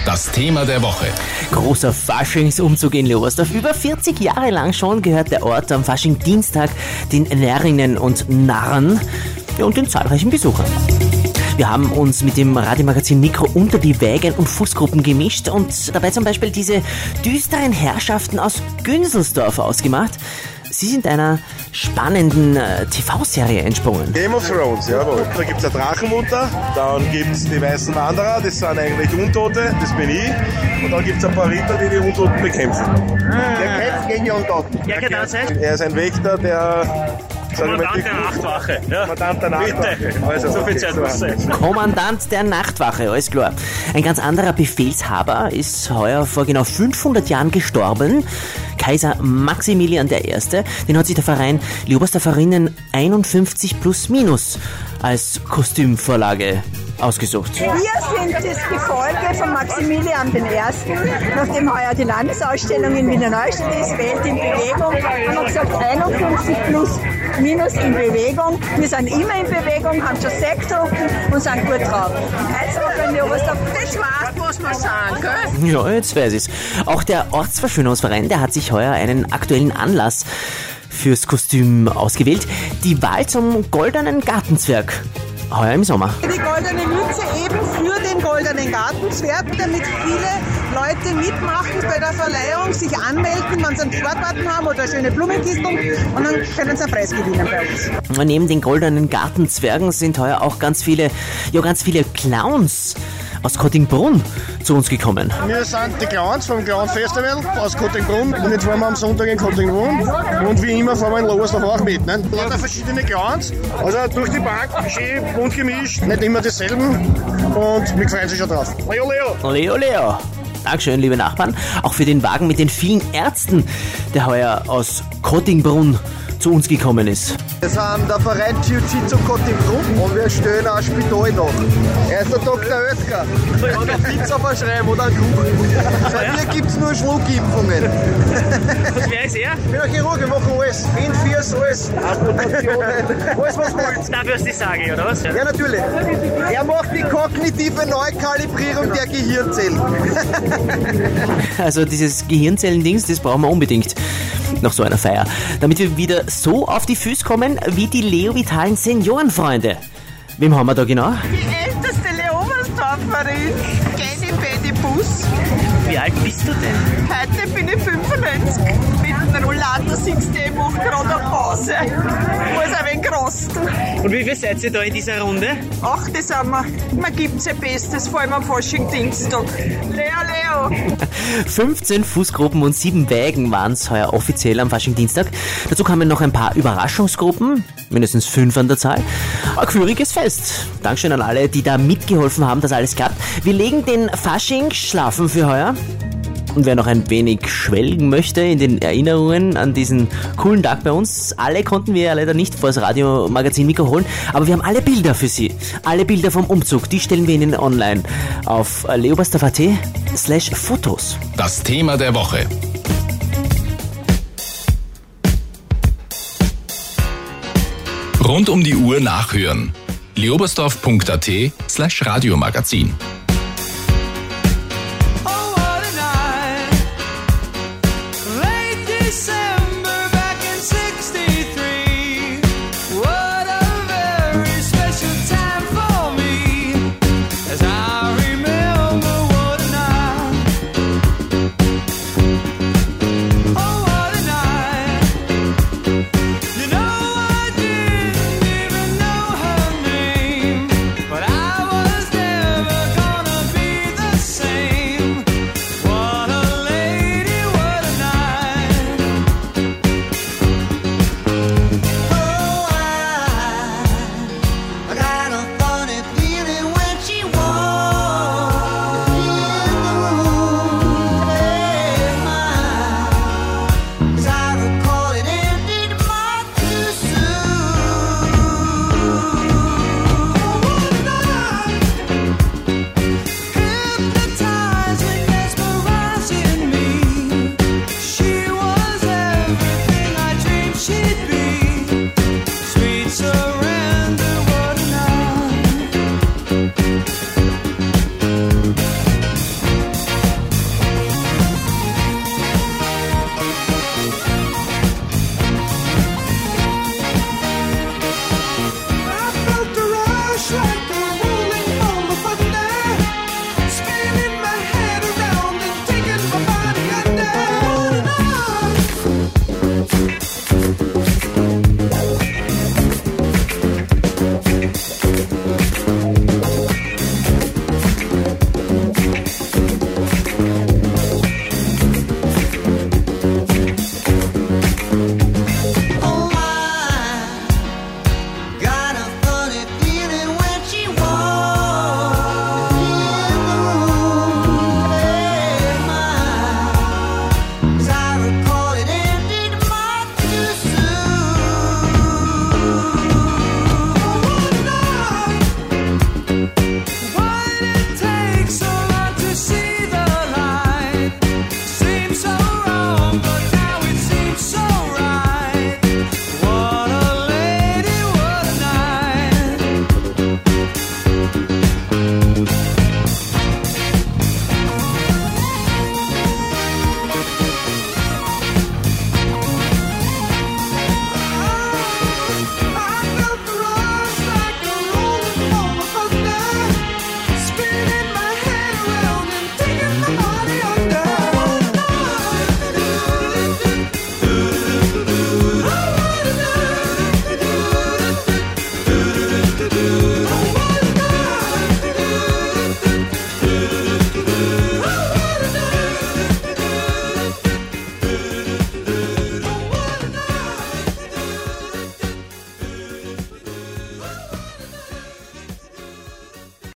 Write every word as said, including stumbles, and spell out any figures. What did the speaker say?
Das Thema der Woche. Großer Faschingsumzug in Leobersdorf. Über vierzig Jahre lang schon gehört der Ort am Faschingdienstag den Närrinnen und Narren und den zahlreichen Besuchern. Wir haben uns mit dem Radiomagazin Mikro unter die Wägen und Fußgruppen gemischt und dabei zum Beispiel diese düsteren Herrschaften aus Günzelsdorf ausgemacht. Sie sind einer spannenden äh, T V-Serie entsprungen. Game of Thrones, jawohl. Da gibt es eine Drachenmutter, dann gibt es die Weißen Wanderer, das sind eigentlich Untote, das bin ich. Und dann gibt es ein paar Ritter, die die Untoten bekämpfen. Der kämpft gegen die Untoten. Ja, genau. Er ist ein Wächter, der... Kommandant der Nachtwache. Ja. Kommandant der Nachtwache. Bitte. Also, so viel Zeit muss sein. Kommandant der Nachtwache, alles klar. Ein ganz anderer Befehlshaber ist heuer vor genau fünfhundert Jahren gestorben. Kaiser Maximilian der Erste. Den hat sich der Verein Leobersdorferinnen einundfünfzig plus minus als Kostümvorlage ausgesucht. Wir sind das Gefolge von Maximilian der Erste. Nachdem heuer die Landesausstellung in Wiener Neustadt ist, Welt in Bewegung, haben wir gesagt einundfünfzig plus minus in Bewegung. Wir sind immer in Bewegung, haben schon Sekt getrunken und sind gut drauf. Also, wenn wir was da, das war's, muss man sagen, gell? Ja, jetzt weiß ich's. Auch der Ortsverschönerungsverein, der hat sich heuer einen aktuellen Anlass fürs Kostüm ausgewählt. Die Wahl zum goldenen Gartenzwerg. Heuer im Sommer. Die goldene Mütze eben für den goldenen Gartenzwerg, damit viele Leute mitmachen bei der Verleihung, sich anmelden, wenn sie einen Sportgarten haben oder eine schöne Blumenkistel und dann können sie einen Preis gewinnen bei uns. Neben den goldenen Gartenzwergen sind heuer auch ganz viele, ja ganz viele Clowns aus Kottingbrunn zu uns gekommen. Wir sind die Clowns vom Clown Festival aus Kottingbrunn und jetzt waren wir am Sonntag in Kottingbrunn und wie immer fahren wir in Leobersdorf auch mit. Ne? Lauter verschiedene Clowns, also durch die Bank, schön bunt gemischt, nicht immer dieselben und wir freuen sich schon drauf. Leo, Leo! Leo, Leo! Dankeschön, liebe Nachbarn. Auch für den Wagen mit den vielen Ärzten, der heuer aus Kottingbrunn zu uns gekommen ist. Wir sind der Verein Jiu-Jitsu Kottingbrunn und wir stellen ein Spital nach. Er ist der Doktor Oetker. Kann eine Pizza verschreiben oder einen Kuchen. Bei mir gibt es nur Schluckimpfungen. Und wer ist er? Ich bin ein Chirurg, wir machen alles. Fin, Fiers, alles. Alles, was wollt. Dafür ist die Sage, oder was? Ja, natürlich. Er macht die kognitive Neukalibrierung der Gehirnzellen. Also dieses Gehirnzellendings, das brauchen wir unbedingt nach so einer Feier. Damit wir wieder so auf die Füße kommen wie die Leo-Vitalen Seniorenfreunde. Wem haben wir da genau? Die älteste Leobersdorferin, Jenny Betty Bus. Wie alt bist du denn? Heute bin ich fünfundneunzig. Mit dem Rollator sitzt die macht gerade eine Pause. Muss ein wenig rosten. Und wie viel seid ihr da in dieser Runde? Ach, das sind wir. Man gibt sein Bestes, vor allem am Fasching-Dienstag. Leo, Leo. fünfzehn Fußgruppen und sieben Wägen waren es heuer offiziell am Faschingdienstag. Dazu kamen noch ein paar Überraschungsgruppen, mindestens fünf an der Zahl. Ein geführiges Fest. Dankeschön an alle, die da mitgeholfen haben, dass alles klappt. Wir legen den Fasching schlafen für heuer. Und wer noch ein wenig schwelgen möchte in den Erinnerungen an diesen coolen Tag bei uns, alle konnten wir ja leider nicht vor das Radiomagazin Mikro holen, aber wir haben alle Bilder für Sie. Alle Bilder vom Umzug, die stellen wir Ihnen online auf leobersdorf.at slash Fotos. Das Thema der Woche. Rund um die Uhr nachhören. leobersdorf.at slash Radiomagazin.